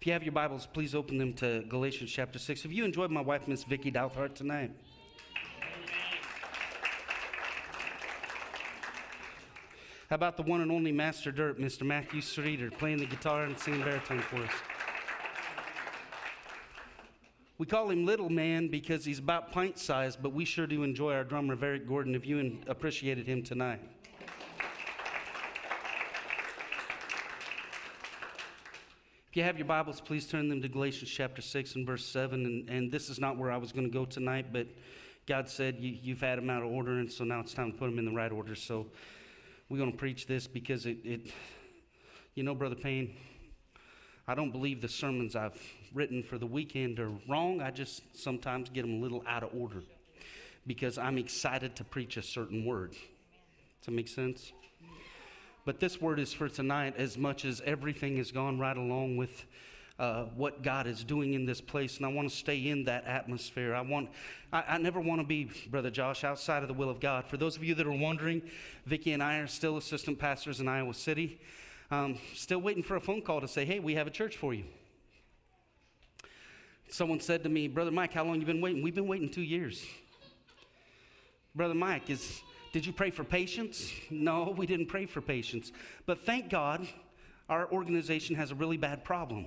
If you have your Bibles, please open them to Galatians chapter 6. Have you enjoyed my wife, Miss Vicki Douthart, tonight? How about the one and only Master Dirt, Mr. Matthew Streeter, playing the guitar and singing baritone for us? We call him Little Man because he's about pint size, but we sure do enjoy our drummer, Varick Gordon, if you appreciated him tonight. If you have your Bibles, please turn them to Galatians chapter 6 and verse 7. And this is not where I was going to go tonight, but God said you've had them out of order, and so now it's time to put them in the right order. So we're going to preach this because Brother Payne, I don't believe the sermons I've written for the weekend are wrong. I just sometimes get them a little out of order because I'm excited to preach a certain word. Does that make sense? But this word is for tonight as much as everything has gone right along with what God is doing in this place. And I want to stay in that atmosphere. I never want to be, Brother Josh, outside of the will of God. For those of you that are wondering, Vicki and I are still assistant pastors in Iowa City. Still waiting for a phone call to say, hey, we have a church for you. Someone said to me, Brother Mike, how long have you been waiting? We've been waiting 2 years. Brother Mike, did you pray for patience? No, we didn't pray for patience. But thank God, our organization has a really bad problem.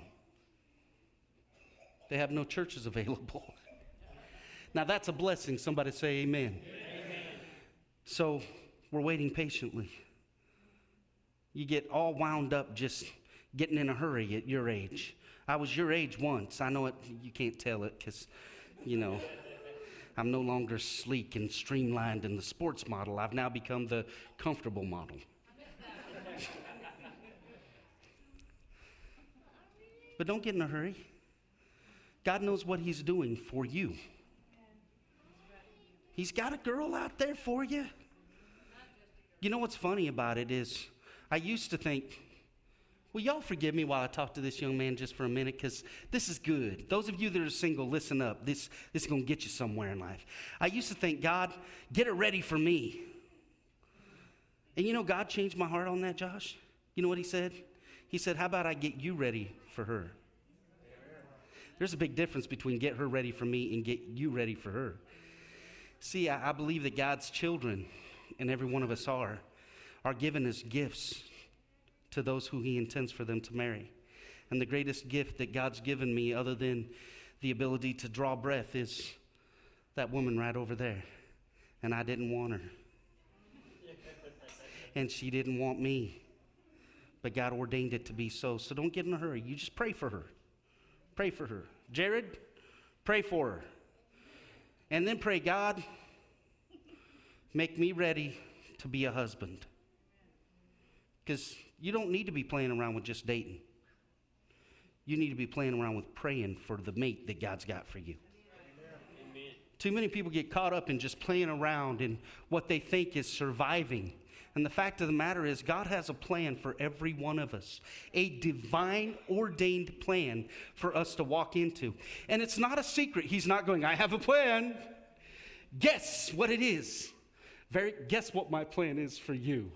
They have no churches available. Now that's a blessing. Somebody say amen. Amen. So we're waiting patiently. You get all wound up just getting in a hurry at your age. I was your age once. I know it. You can't tell it because, I'm no longer sleek and streamlined in the sports model. I've now become the comfortable model. But don't get in a hurry. God knows what he's doing for you. He's got a girl out there for you. You know what's funny about it is I used to think, will y'all forgive me while I talk to this young man just for a minute? Because this is good. Those of you that are single, listen up. This is going to get you somewhere in life. I used to think, God, get her ready for me. And God changed my heart on that, Josh. You know what he said? He said, how about I get you ready for her? There's a big difference between get her ready for me and get you ready for her. See, I believe that God's children, and every one of us are given as gifts to those who he intends for them to marry. And the greatest gift that God's given me, other than the ability to draw breath, is that woman right over there. And I didn't want her. And she didn't want me. But God ordained it to be so. So don't get in a hurry. You just pray for her. Pray for her. Jared, pray for her. And then pray, God, make me ready to be a husband. Because you don't need to be playing around with just dating. You need to be playing around with praying for the mate that God's got for you. Amen. Too many people get caught up in just playing around in what they think is surviving. And the fact of the matter is, God has a plan for every one of us. A divine ordained plan for us to walk into. And it's not a secret. He's not going, I have a plan. Guess what it is. Guess what my plan is for you.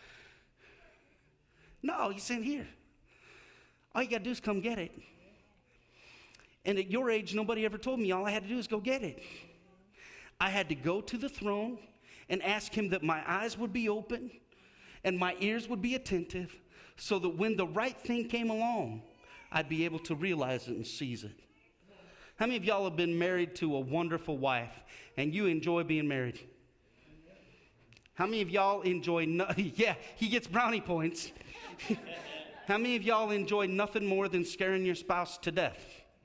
No, he's saying, here. All you got to do is come get it. And at your age, nobody ever told me all I had to do is go get it. I had to go to the throne and ask him that my eyes would be open and my ears would be attentive so that when the right thing came along, I'd be able to realize it and seize it. How many of y'all have been married to a wonderful wife and you enjoy being married? How many of y'all enjoy, yeah, he gets brownie points. How many of y'all enjoy nothing more than scaring your spouse to death?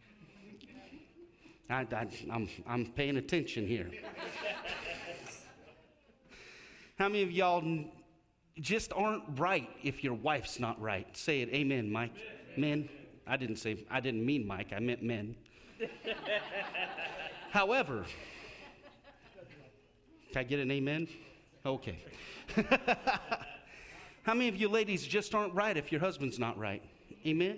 I'm paying attention here. How many of y'all just aren't right if your wife's not right? Say it, amen, Mike. Men. I didn't mean Mike, I meant men. However, can I get an amen? Okay. How many of you ladies just aren't right if your husband's not right? Amen?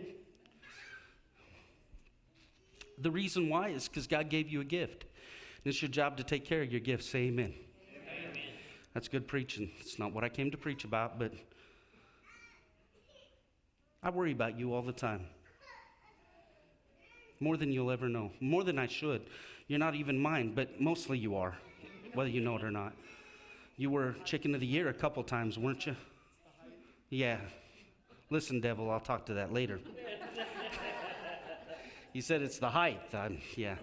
The reason why is because God gave you a gift. And it's your job to take care of your gift. Say amen. Amen. That's good preaching. It's not what I came to preach about, but I worry about you all the time. more than you'll ever know, more than I should. You're not even mine, but mostly you are, whether you know it or not. You were Chicken of the Year a couple times, weren't you? Yeah. Listen, devil, I'll talk to that later. You said it's the height. Yeah.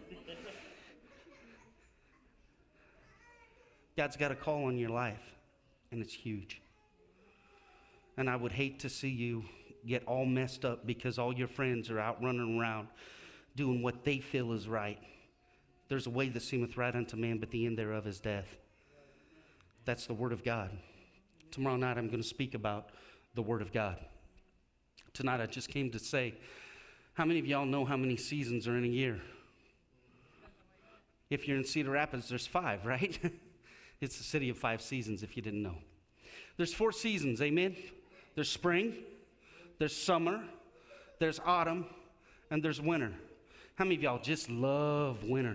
God's got a call on your life, and it's huge. And I would hate to see you get all messed up because all your friends are out running around doing what they feel is right. There's a way that seemeth right unto man, but the end thereof is death. That's the Word of God. Tomorrow night I'm going to speak about the Word of God. Tonight I just came to say, how many of y'all know how many seasons are in a year? If you're in Cedar Rapids, there's 5, right? It's the city of 5 seasons, if you didn't know. There's 4 seasons, amen? There's spring, there's summer, there's autumn, and there's winter. How many of y'all just love winter?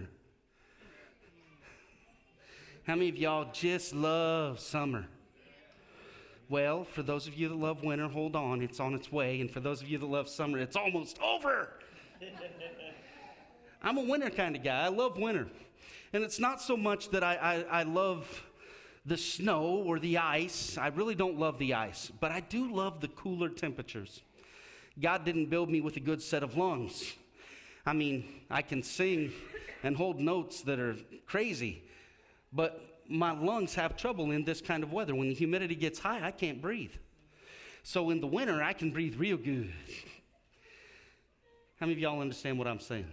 How many of y'all just love summer? Well, for those of you that love winter, hold on, it's on its way. And for those of you that love summer, it's almost over. I'm a winter kind of guy. I love winter. And it's not so much that I love the snow or the ice. I really don't love the ice. But I do love the cooler temperatures. God didn't build me with a good set of lungs. I mean, I can sing and hold notes that are crazy. But my lungs have trouble in this kind of weather. When the humidity gets high, I can't breathe. So in the winter, I can breathe real good. How many of y'all understand what I'm saying?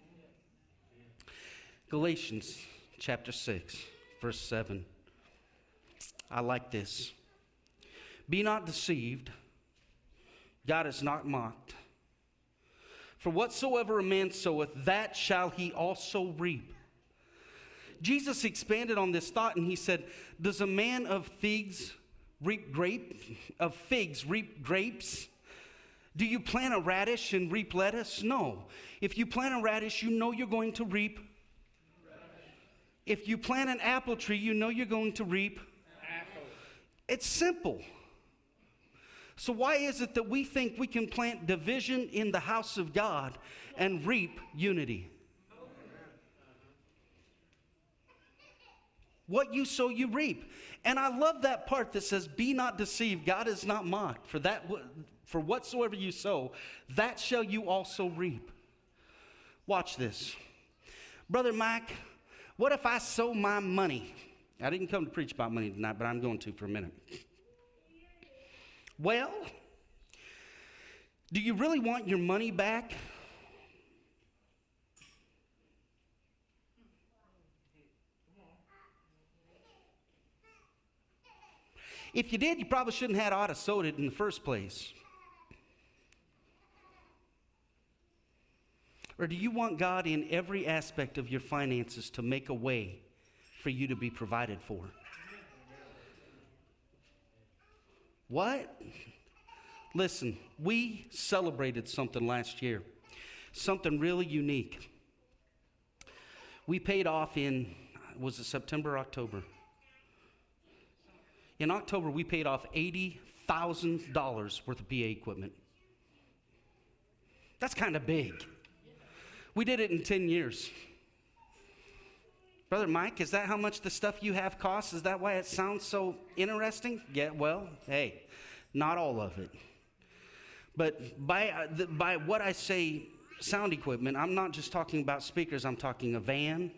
Galatians chapter 6, verse 7. I like this. Be not deceived. God is not mocked. For whatsoever a man soweth, that shall he also reap. Jesus expanded on this thought and he said, does a man of figs reap grapes? Do you plant a radish and reap lettuce? No. If you plant a radish, you know you're going to reap. If you plant an apple tree, you know you're going to reap. Apple. It's simple. So why is it that we think we can plant division in the house of God and reap unity? What you sow, you reap. And I love that part that says, be not deceived. God is not mocked. For whatsoever you sow, that shall you also reap. Watch this. Brother Mike, what if I sow my money? I didn't come to preach about money tonight, but I'm going to for a minute. Well, do you really want your money back? If you did, you probably shouldn't have ought to sowed it in the first place. Or do you want God in every aspect of your finances to make a way for you to be provided for? What? Listen, we celebrated something last year, something really unique. We paid off was it September or October? In October, we paid off $80,000 worth of PA equipment. That's kind of big. We did it in 10 years. Brother Mike, is that how much the stuff you have costs? Is that why it sounds so interesting? Yeah, well, hey, not all of it. But by what I say sound equipment, I'm not just talking about speakers. I'm talking a van.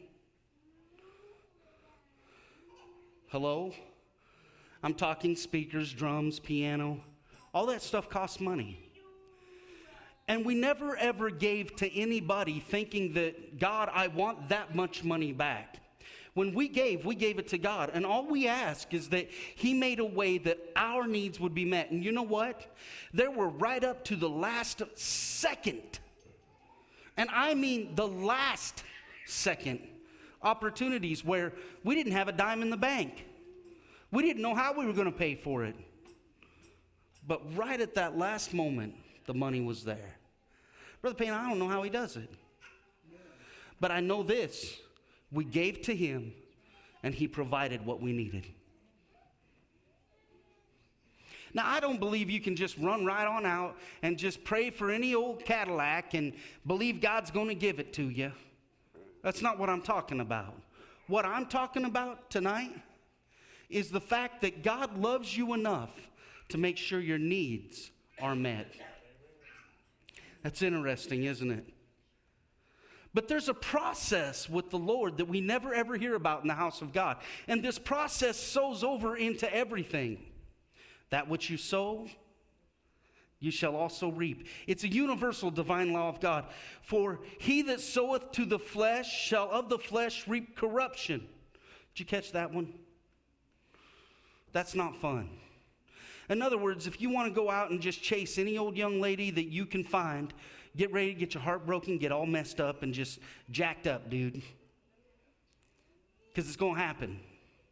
Hello? I'm talking speakers, drums, piano. All that stuff costs money. And we never ever gave to anybody thinking that, God, I want that much money back. When we gave it to God. And all we ask is that He made a way that our needs would be met. And you know what? There were right up to the last second, and I mean the last second, opportunities where we didn't have a dime in the bank. We didn't know how we were going to pay for it. But right at that last moment, the money was there. Brother Payne, I don't know how he does it. But I know this. We gave to Him, and He provided what we needed. Now, I don't believe you can just run right on out and just pray for any old Cadillac and believe God's going to give it to you. That's not what I'm talking about. What I'm talking about tonight is the fact that God loves you enough to make sure your needs are met. That's interesting, isn't it? But there's a process with the Lord that we never ever hear about in the house of God. And this process sows over into everything. That which you sow, you shall also reap. It's a universal divine law of God. For he that soweth to the flesh shall of the flesh reap corruption. Did you catch that one? That's not fun. In other words, if you want to go out and just chase any old young lady that you can find, get ready to get your heart broken, get all messed up, and just jacked up, dude. Because it's going to happen.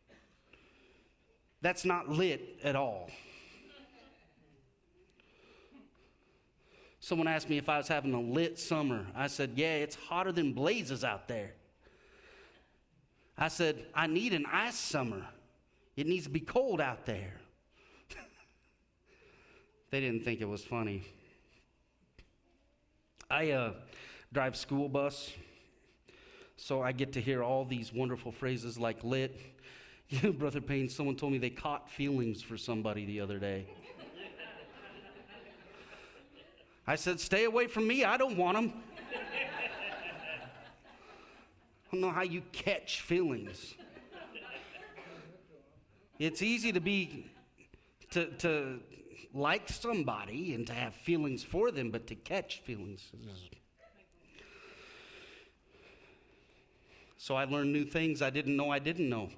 That's not lit at all. Someone asked me if I was having a lit summer. I said, yeah, it's hotter than blazes out there. I said, I need an ice summer. It needs to be cold out there. They didn't think it was funny. I drive school bus, so I get to hear all these wonderful phrases like lit. Brother Payne, someone told me they caught feelings for somebody the other day. I said, stay away from me. I don't want them. I don't know how you catch feelings. It's easy to like somebody and to have feelings for them, but to catch feelings is... So I learned new things I didn't know I didn't know.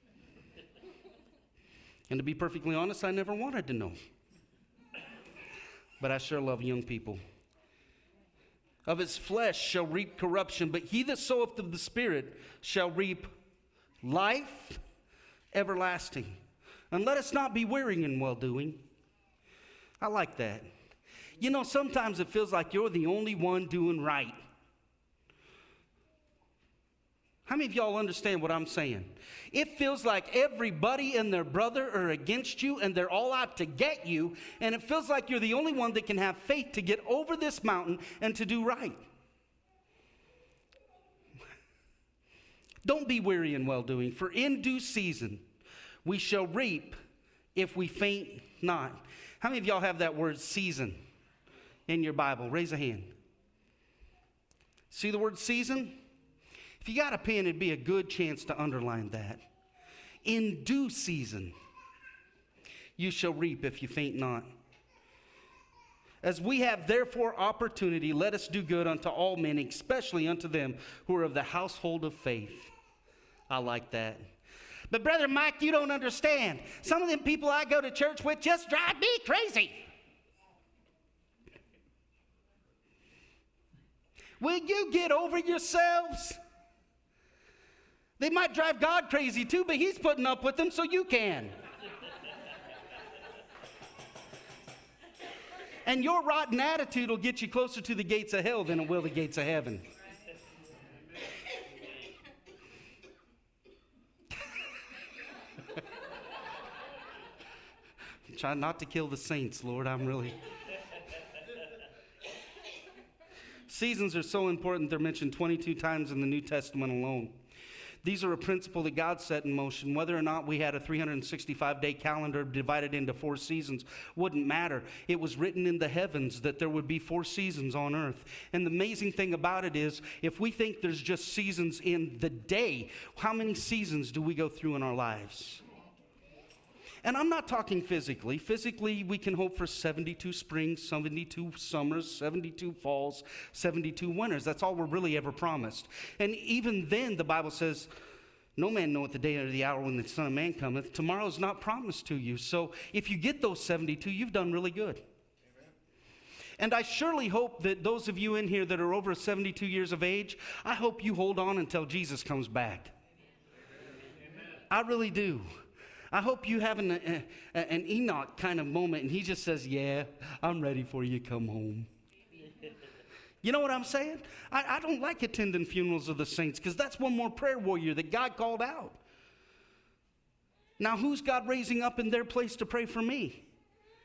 And to be perfectly honest, I never wanted to know. But I sure love young people. Of his flesh shall reap corruption, but he that soweth of the Spirit shall reap life everlasting. And let us not be weary in well-doing. I like that. You know, sometimes it feels like you're the only one doing right. How many of y'all understand what I'm saying? It feels like everybody and their brother are against you and they're all out to get you, and it feels like you're the only one that can have faith to get over this mountain and to do right. Don't be weary in well-doing, for in due season we shall reap if we faint not. How many of y'all have that word season in your Bible? Raise a hand. See the word season? If you got a pen, it'd be a good chance to underline that. In due season, you shall reap if you faint not. As we have therefore opportunity, let us do good unto all men, especially unto them who are of the household of faith. I like that. But Brother Mike, you don't understand. Some of them people I go to church with just drive me crazy. Will you get over yourselves? They might drive God crazy too, but he's putting up with them so you can. And your rotten attitude will get you closer to the gates of hell than it will the gates of heaven. Try not to kill the saints, Lord. I'm really... Seasons are so important, they're mentioned 22 times in the New Testament alone. These are a principle that God set in motion. Whether or not we had a 365-day calendar divided into 4 seasons wouldn't matter. It was written in the heavens that there would be 4 seasons on earth. And the amazing thing about it is, if we think there's just seasons in the day, how many seasons do we go through in our lives? And I'm not talking physically. Physically, we can hope for 72 springs, 72 summers, 72 falls, 72 winters. That's all we're really ever promised. And even then, the Bible says, no man knoweth the day or the hour when the Son of Man cometh. Tomorrow is not promised to you. So if you get those 72, you've done really good. Amen. And I surely hope that those of you in here that are over 72 years of age, I hope you hold on until Jesus comes back. Amen. I really do. I hope you have an Enoch kind of moment, and he just says, yeah, I'm ready for you, come home. You know what I'm saying? I don't like attending funerals of the saints, because that's one more prayer warrior that God called out. Now, who's God raising up in their place to pray for me?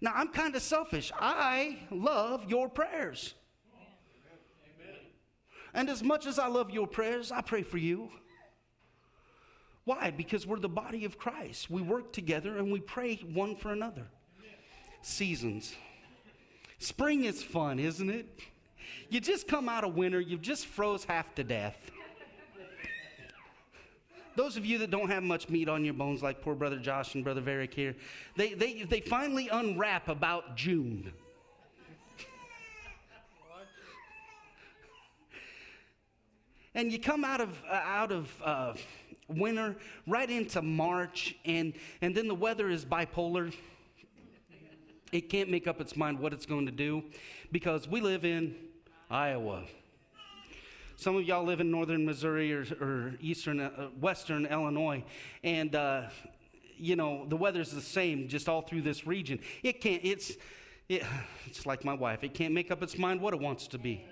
Now, I'm kind of selfish. I love your prayers. Amen. And as much as I love your prayers, I pray for you. Why? Because we're the body of Christ. We work together and we pray one for another. Amen. Seasons. Spring is fun, isn't it? You just come out of winter, you've just froze half to death. Those of you that don't have much meat on your bones, like poor Brother Josh and Brother Varick here, they finally unwrap about June. And you come out of winter right into March, and then the weather is bipolar. It can't make up its mind what it's going to do, because we live in Iowa. Some of y'all live in northern Missouri or western Illinois, and the weather's the same just all through this region. It's like my wife. It can't make up its mind what it wants to be.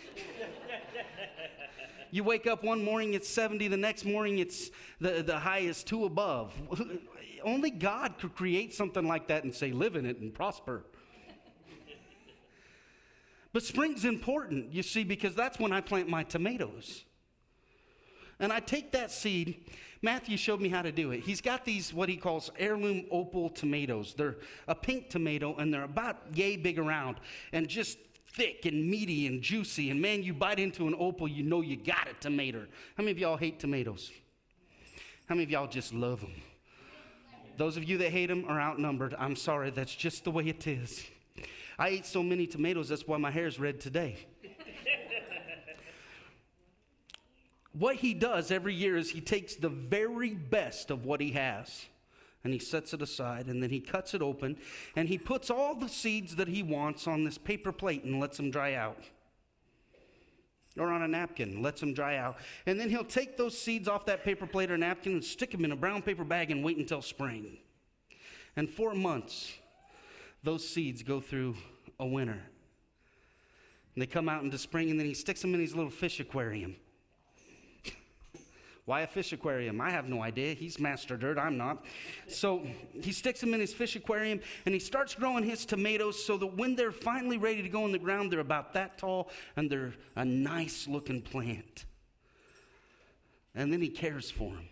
You wake up one morning, it's 70. The next morning, it's the high is 2 above. Only God could create something like that and say, live in it and prosper. But spring's important, you see, because that's when I plant my tomatoes. And I take that seed. Matthew showed me how to do it. He's got these, what he calls heirloom opal tomatoes. They're a pink tomato, and they're about yay big around, and just thick and meaty and juicy. And man, you bite into an opal, you know you got a tomato. How many of y'all hate tomatoes? How many of y'all just love them? Those of you that hate them are outnumbered. I'm sorry, that's just the way it is. I ate so many tomatoes, that's why my hair is red today. What he does every year is he takes the very best of what he has, and he sets it aside, and then he cuts it open, and he puts all the seeds that he wants on this paper plate and lets them dry out. Or on a napkin, lets them dry out. And then he'll take those seeds off that paper plate or napkin and stick them in a brown paper bag and wait until spring. And 4 months, those seeds go through a winter. And they come out into spring, and then he sticks them in his little fish aquarium. Why a fish aquarium? I have no idea. He's master dirt. I'm not. So he sticks them in his fish aquarium, and he starts growing his tomatoes so that when they're finally ready to go in the ground, they're about that tall, and they're a nice-looking plant. And then he cares for them.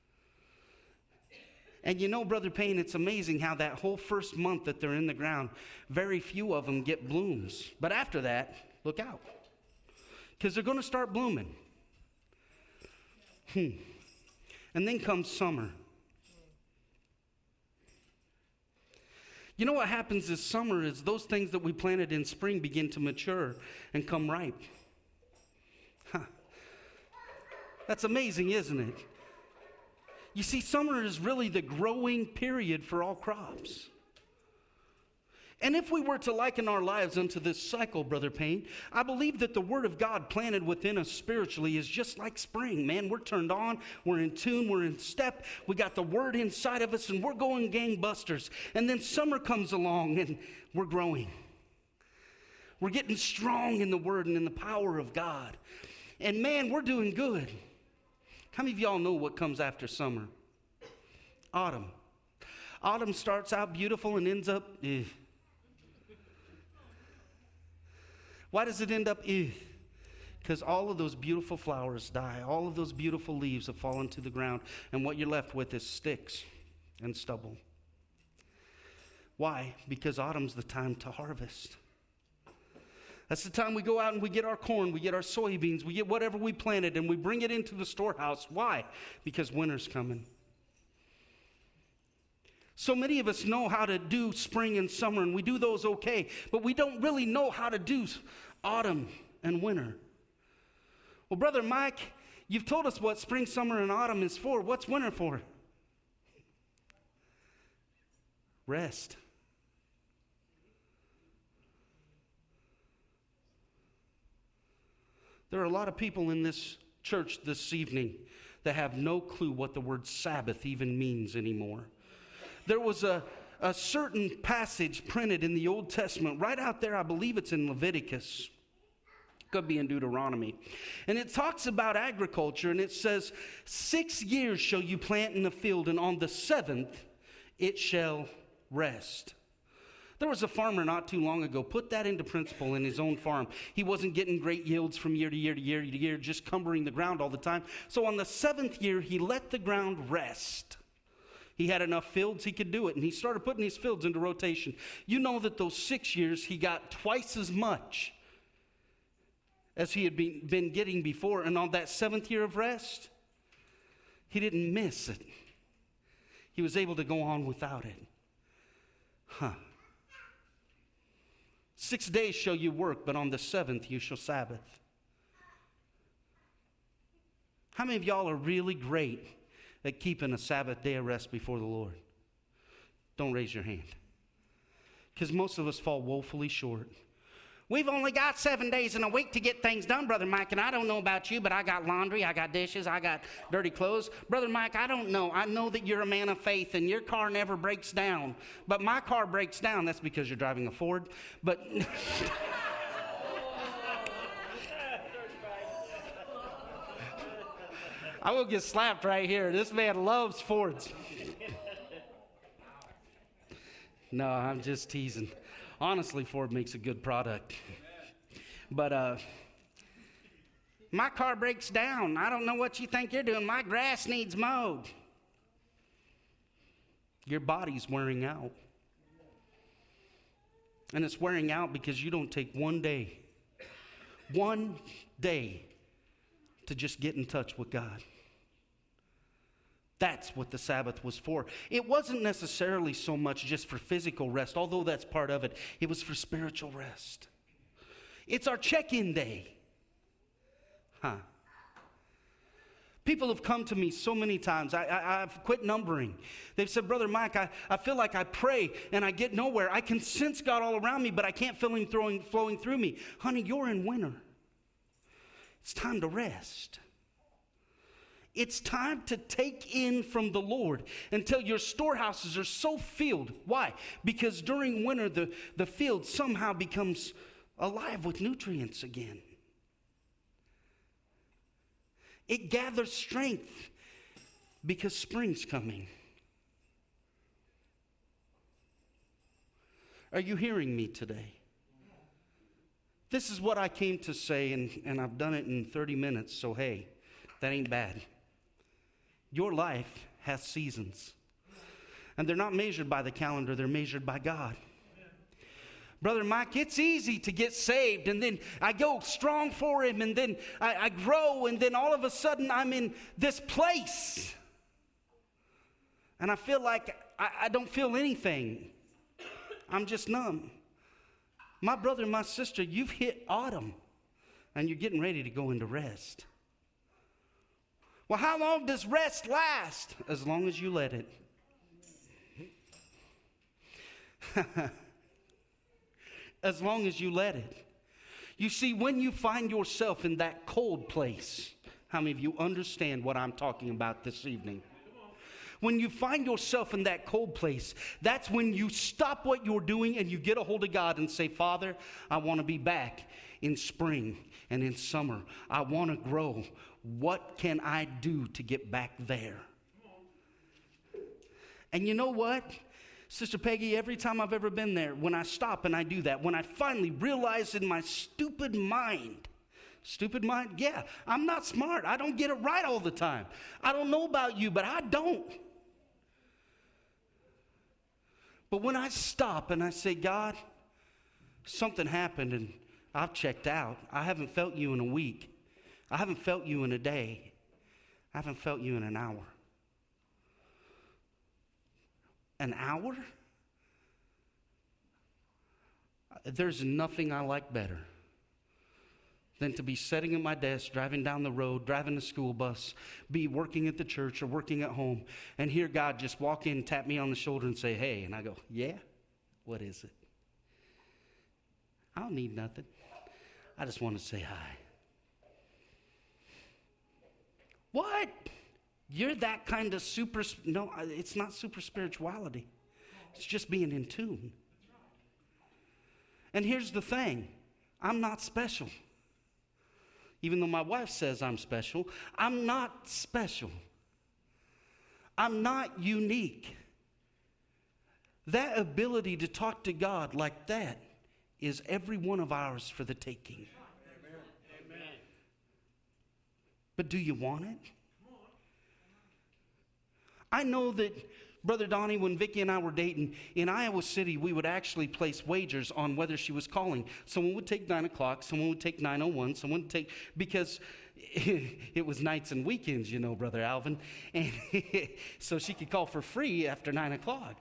And you know, Brother Payne, it's amazing how that whole first month that they're in the ground, very few of them get blooms. But after that, look out, because they're going to start blooming. And then comes summer. You know what happens is summer is those things that we planted in spring begin to mature and come ripe. That's amazing, isn't it? You see, summer is really the growing period for all crops. And if we were to liken our lives unto this cycle, Brother Payne, I believe that the Word of God planted within us spiritually is just like spring, man. We're turned on, we're in tune, we're in step, we got the Word inside of us, and we're going gangbusters. And then summer comes along, and we're growing. We're getting strong in the Word and in the power of God. And man, we're doing good. How many of y'all know what comes after summer? Autumn. Autumn starts out beautiful and ends up, Why does it end up, Because all of those beautiful flowers die. All of those beautiful leaves have fallen to the ground. And what you're left with is sticks and stubble. Why? Because autumn's the time to harvest. That's the time we go out and we get our corn, we get our soybeans, we get whatever we planted, and we bring it into the storehouse. Why? Because winter's coming. So many of us know how to do spring and summer, and we do those okay, but we don't really know how to do autumn and winter. Well, Brother Mike, you've told us what spring, summer, and autumn is for. What's winter for? Rest. There are a lot of people in this church this evening that have no clue what the word Sabbath even means anymore. There was a certain passage printed in the Old Testament, right out there, I believe it's in Leviticus. Could be in Deuteronomy. And it talks about agriculture, and it says, 6 years shall you plant in the field, and on the 7th it shall rest. There was a farmer not too long ago, put that into principle in his own farm. He wasn't getting great yields from year to year to year to year, just cumbering the ground all the time. So on the 7th year, he let the ground rest. He had enough fields, he could do it, and he started putting his fields into rotation. You know that those 6 years, he got twice as much as he had been getting before, and on that 7th year of rest, he didn't miss it. He was able to go on without it. 6 days shall you work, but on the 7th you shall Sabbath. How many of y'all are really great at keeping a Sabbath day of rest before the Lord? Don't raise your hand. Because most of us fall woefully short. We've only got 7 days in a week to get things done, Brother Mike, and I don't know about you, but I got laundry, I got dishes, I got dirty clothes. Brother Mike, I don't know. I know that you're a man of faith and your car never breaks down, but my car breaks down. That's because you're driving a Ford. But I will get slapped right here. This man loves Fords. No, I'm just teasing. Honestly, Ford makes a good product. But my car breaks down. I don't know what you think you're doing. My grass needs mowed. Your body's wearing out. And it's wearing out because you don't take one day to just get in touch with God. That's what the Sabbath was for. It wasn't necessarily so much just for physical rest, although that's part of it. It was for spiritual rest. It's our check-in day. People have come to me so many times. I've quit numbering. They've said, Brother Mike, I feel like I pray and I get nowhere. I can sense God all around me, but I can't feel Him flowing through me. Honey, you're in winter. It's time to rest. It's time to take in from the Lord until your storehouses are so filled. Why? Because during winter, the field somehow becomes alive with nutrients again. It gathers strength because spring's coming. Are you hearing me today? This is what I came to say, and I've done it in 30 minutes, so hey, that ain't bad. Your life has seasons. And they're not measured by the calendar, they're measured by God. Brother Mike, it's easy to get saved, and then I go strong for Him, and then I grow, and then all of a sudden I'm in this place. And I feel like I don't feel anything. I'm just numb. My brother and my sister, you've hit autumn, and you're getting ready to go into rest. Well, how long does rest last? As long as you let it. As long as you let it. You see, when you find yourself in that cold place, how many of you understand what I'm talking about this evening? When you find yourself in that cold place, that's when you stop what you're doing and you get a hold of God and say, Father, I want to be back in spring and in summer. I want to grow. What can I do to get back there? And you know what? Sister Peggy, every time I've ever been there, when I stop and I do that, when I finally realize in my stupid mind, yeah, I'm not smart. I don't get it right all the time. I don't know about you, but I don't. But when I stop and I say, God, something happened and I've checked out. I haven't felt you in a week. I haven't felt you in a day. I haven't felt you in an hour. An hour? There's nothing I like better than to be sitting at my desk, driving down the road, driving the school bus, be working at the church or working at home, and hear God just walk in, tap me on the shoulder and say, hey, and I go, yeah? What is it? I don't need nothing. I just want to say hi. What? You're that kind of no, it's not super spirituality. It's just being in tune. And here's the thing. I'm not special. Even though my wife says I'm special, I'm not special. I'm not unique. That ability to talk to God like that is every one of ours for the taking. Amen. But do you want it? I know that, Brother Donnie, when Vicki and I were dating, in Iowa City, we would actually place wagers on whether she was calling. Someone would take 9 o'clock, someone would take 9:01, someone would take, because it was nights and weekends, you know, Brother Alvin. And so she could call for free after 9 o'clock.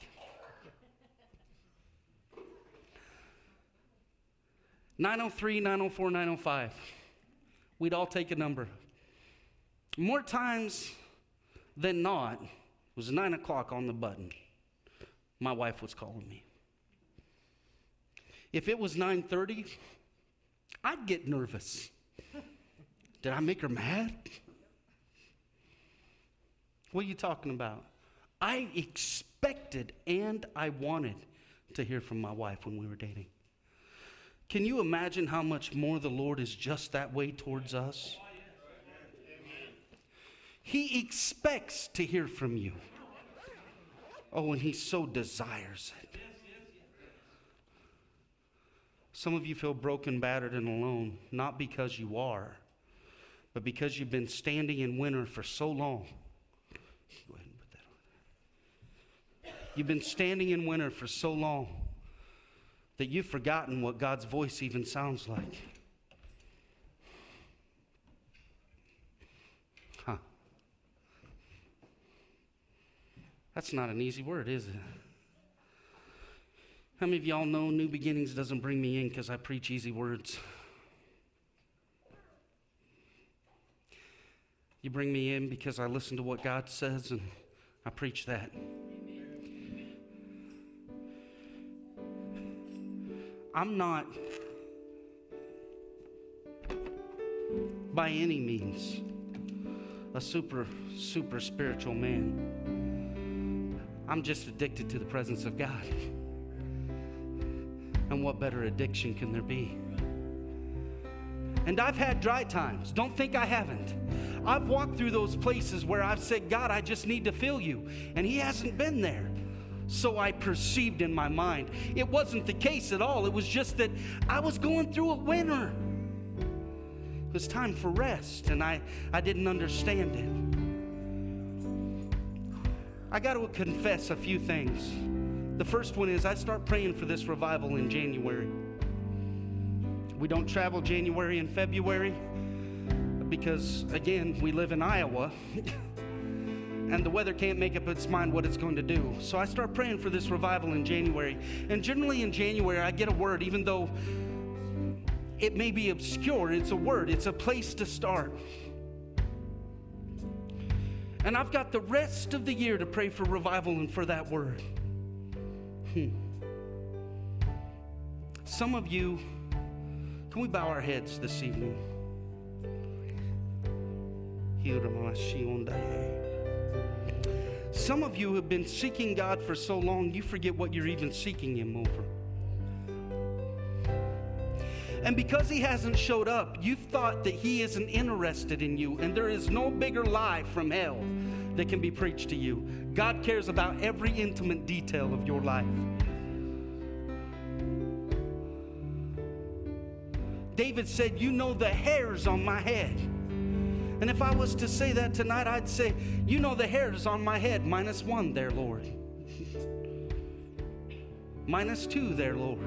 9:03, 9:04, 9:05. We'd all take a number. More times than not, it was 9 o'clock on the button. My wife was calling me. If it was 9:30, I'd get nervous. Did I make her mad? What are you talking about? I expected and I wanted to hear from my wife when we were dating. Can you imagine how much more the Lord is just that way towards us? He expects to hear from you. Oh, and he so desires it. Some of you feel broken, battered, and alone, not because you are, but because you've been standing in winter for so long. Go ahead and put that on. You've been standing in winter for so long that you've forgotten what God's voice even sounds like. That's not an easy word, is it? How many of y'all know New Beginnings doesn't bring me in because I preach easy words? You bring me in because I listen to what God says and I preach that. I'm not, by any means, a super spiritual man. I'm just addicted to the presence of God. And what better addiction can there be? And I've had dry times. Don't think I haven't. I've walked through those places where I've said, God, I just need to feel you. And he hasn't been there. So I perceived in my mind. It wasn't the case at all. It was just that I was going through a winter. It was time for rest, and I didn't understand it. I got to confess a few things. The first one is I start praying for this revival in January. We don't travel January and February because, again, we live in Iowa and the weather can't make up its mind what it's going to do. So I start praying for this revival in January. And generally in January, I get a word, even though it may be obscure. It's a word. It's a place to start. And I've got the rest of the year to pray for revival and for that word. Some of you, can we bow our heads this evening? Some of you have been seeking God for so long, you forget what you're even seeking him over. And because he hasn't showed up, you've thought that he isn't interested in you, and there is no bigger lie from hell that can be preached to you. God cares about every intimate detail of your life. David said, you know the hairs on my head. And if I was to say that tonight, I'd say, you know the hairs on my head, -1 there, Lord. -2 there, Lord.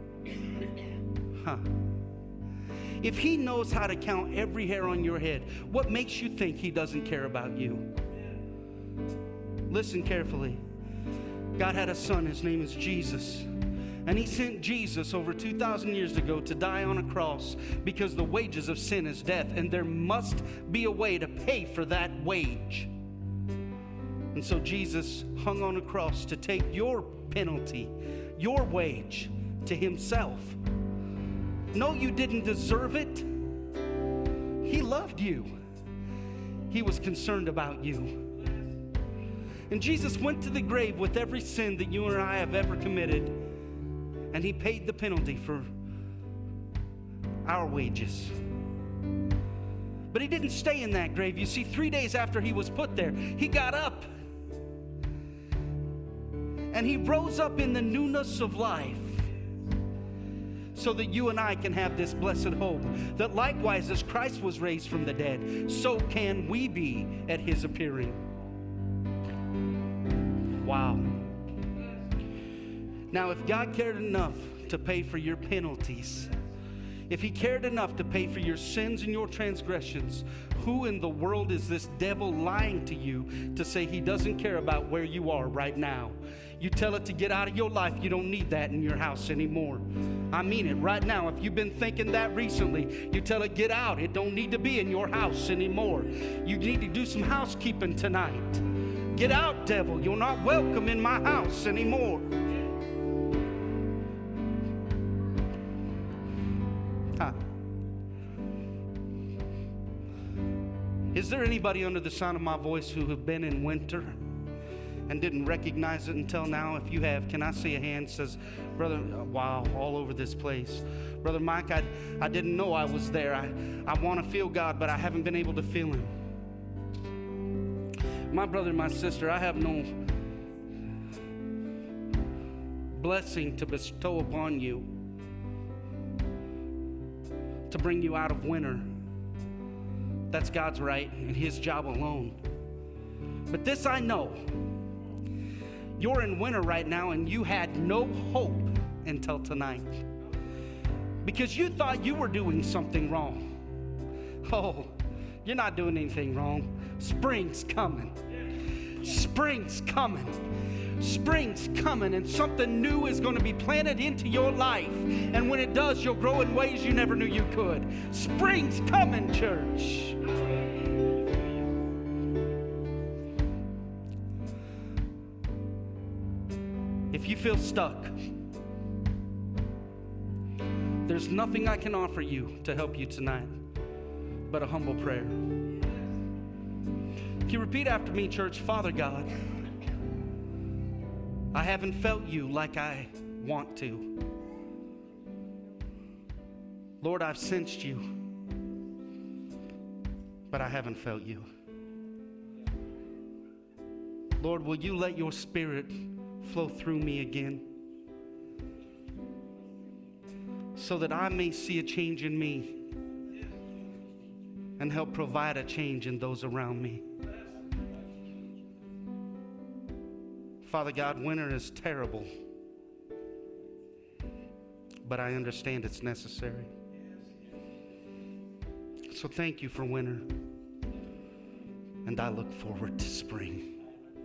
If he knows how to count every hair on your head, what makes you think he doesn't care about you? Listen carefully. God had a son, his name is Jesus. And he sent Jesus over 2,000 years ago to die on a cross because the wages of sin is death, and there must be a way to pay for that wage. And so Jesus hung on a cross to take your penalty, your wage, to himself. No, you didn't deserve it. He loved you. He was concerned about you. And Jesus went to the grave with every sin that you and I have ever committed. And he paid the penalty for our wages. But he didn't stay in that grave. You see, 3 days after he was put there, he got up. And he rose up in the newness of life so that you and I can have this blessed hope that likewise as Christ was raised from the dead, so can we be at his appearing. Wow. Now, if God cared enough to pay for your penalties, if he cared enough to pay for your sins and your transgressions, who in the world is this devil lying to you to say he doesn't care about where you are right now? You tell it to get out of your life. You don't need that in your house anymore. I mean it right now. If you've been thinking that recently, you tell it, get out. It don't need to be in your house anymore. You need to do some housekeeping tonight. Get out, devil. You're not welcome in my house anymore. Is there anybody under the sound of my voice who have been in winter and didn't recognize it until now? If you have, can I see a hand? Says, brother, wow, all over this place. Brother Mike, I didn't know I was there. I want to feel God, but I haven't been able to feel him. My brother and my sister, I have no blessing to bestow upon you to bring you out of winter. That's God's right and his job alone. But this I know. You're in winter right now and you had no hope until tonight. Because you thought you were doing something wrong. Oh, you're not doing anything wrong. Spring's coming. Spring's coming. Spring's coming, and something new is going to be planted into your life. And when it does, you'll grow in ways you never knew you could. Spring's coming, church. If you feel stuck, there's nothing I can offer you to help you tonight but a humble prayer. Can you repeat after me, church? Father God, I haven't felt you like I want to. Lord, I've sensed you, but I haven't felt you. Lord, will you let your spirit flow through me again so that I may see a change in me and help provide a change in those around me. Father God, winter is terrible, but I understand it's necessary. So thank you for winter, and I look forward to spring.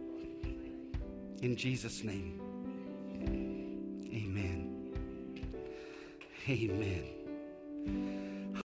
In Jesus' name, amen. Amen.